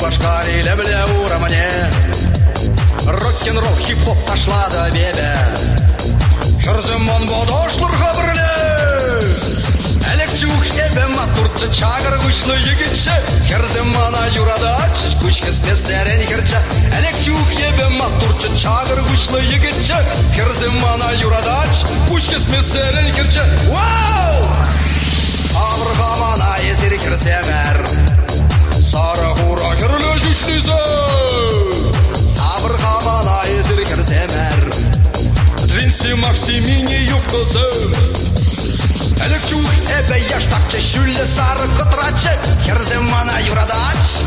башкарили біле урамане. Рок-н-ролл, хип-хоп ташлады бебе. Жүрзім он бодошларға бірле. Әлекчух ебе матурчы чағыр күшлі егітші. Керзім ана юрадач, күшкіс местерен керчі. Әлекчух ебе матурчы чағыр күшлі егітші. Керзім ана юрадач, күшкіс местерен керчі. Вау! Абырғамана езері керсемер. Сары құра кірлі жүшлізі. Абырғамана езері керсемер. Джинси, макси, мини, юбкасы. Әлекчух ебе яштакчы, шүлі сары құтырачы. Керзім ана юрадач,